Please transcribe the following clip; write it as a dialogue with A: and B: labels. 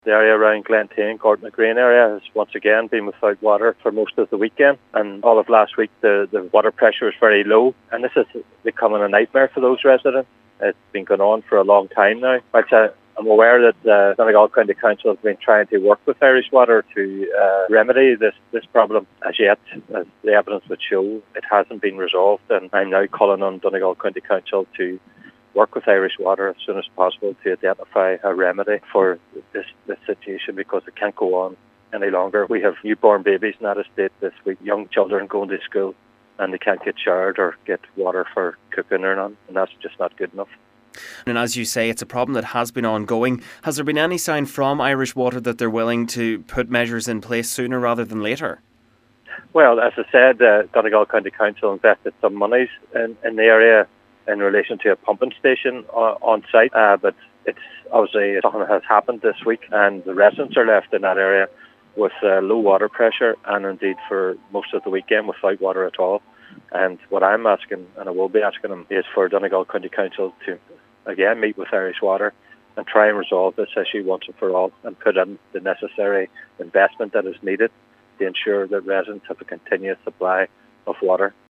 A: The area around Glentain, Court Green area has once again been without water for most of the weekend, and all of last week the water pressure was very low, and this is becoming a nightmare for those residents. It's been going on for a long time now. But I'm aware that Donegal County Council has been trying to work with Irish Water to remedy this problem. As yet, as the evidence would show, it hasn't been resolved, and I'm now calling on Donegal County Council to work with Irish Water as soon as possible to identify a remedy for this situation, because it can't go on any longer. We have newborn babies in that estate this week, young children going to school, and they can't get showered or get water for cooking or none, and that's just not good enough.
B: And as you say, it's a problem that has been ongoing. Has there been any sign from Irish Water that they're willing to put measures in place sooner rather than later?
A: Well, as I said, Donegal County Council invested some monies in the area in relation to a pumping station on site, but it's obviously something that has happened this week, and the residents are left in that area with low water pressure, and indeed for most of the weekend without water at all. And what I'm asking, and I will be asking them, is for Donegal County Council to again meet with Irish Water and try and resolve this issue once and for all, and put in the necessary investment that is needed to ensure that residents have a continuous supply of water.